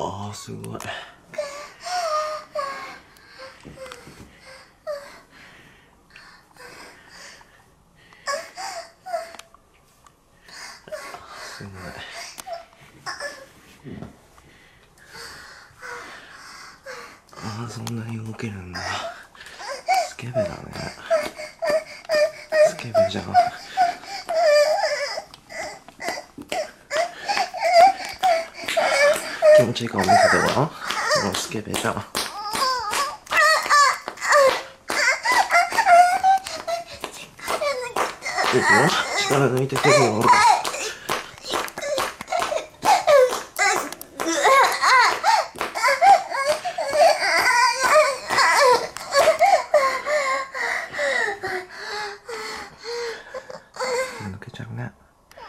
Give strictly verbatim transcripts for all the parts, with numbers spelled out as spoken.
あーすごい。すごい。ああ、そんなに動けるんだ。スケベだね。スケベじゃん。気持ちいい顔見せてごらん。もうスケベじゃん。いいよ、力抜いてくるよ。抜けちゃうね。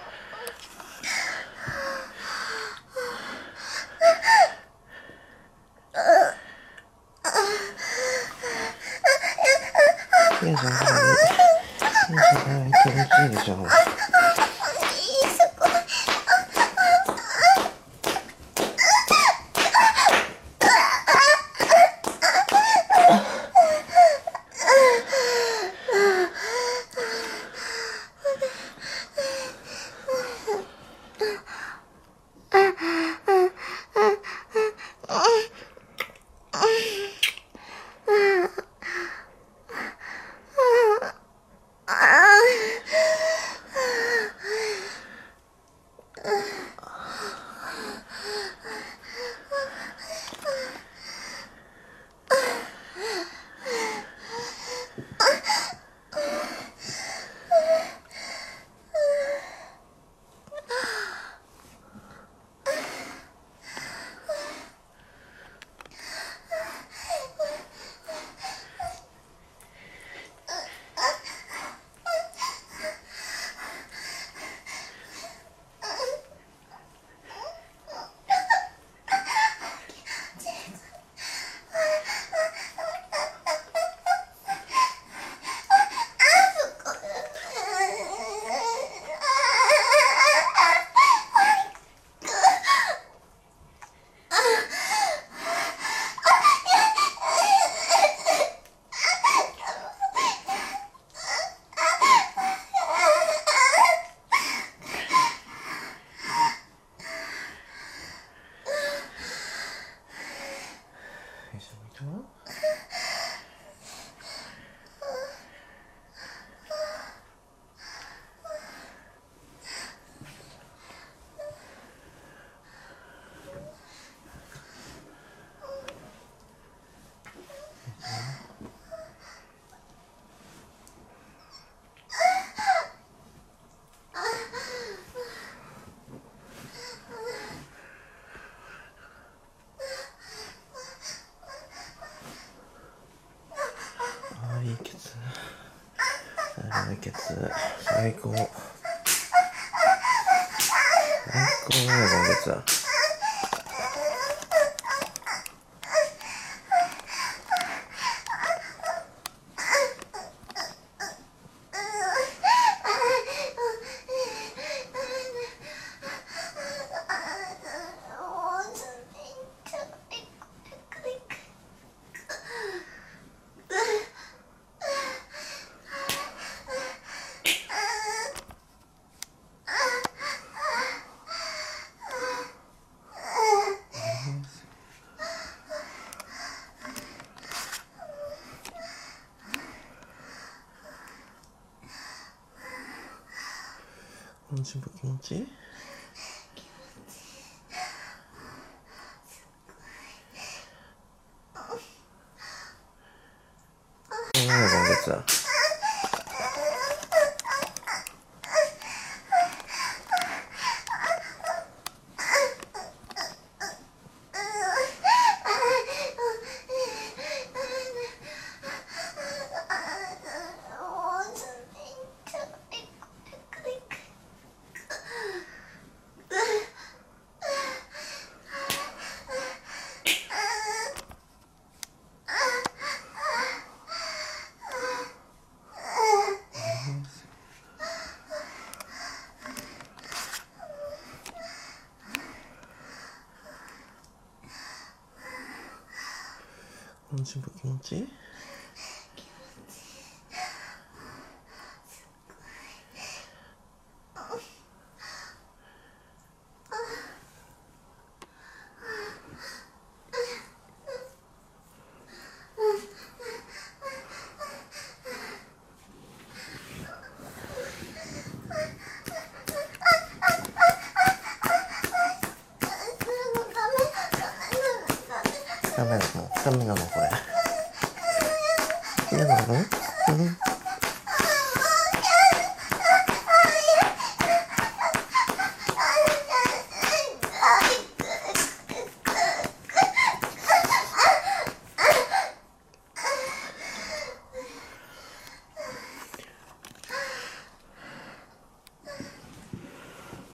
いいじゃん、いいじゃん、気持ちいいでしょ。いいケツ。いいケツ。最高。最高だよ、このケツは。この心拍気持ちいい？このケツは。 気持ちいい気持ちいいダメなのダメなのこれ嫌なのうん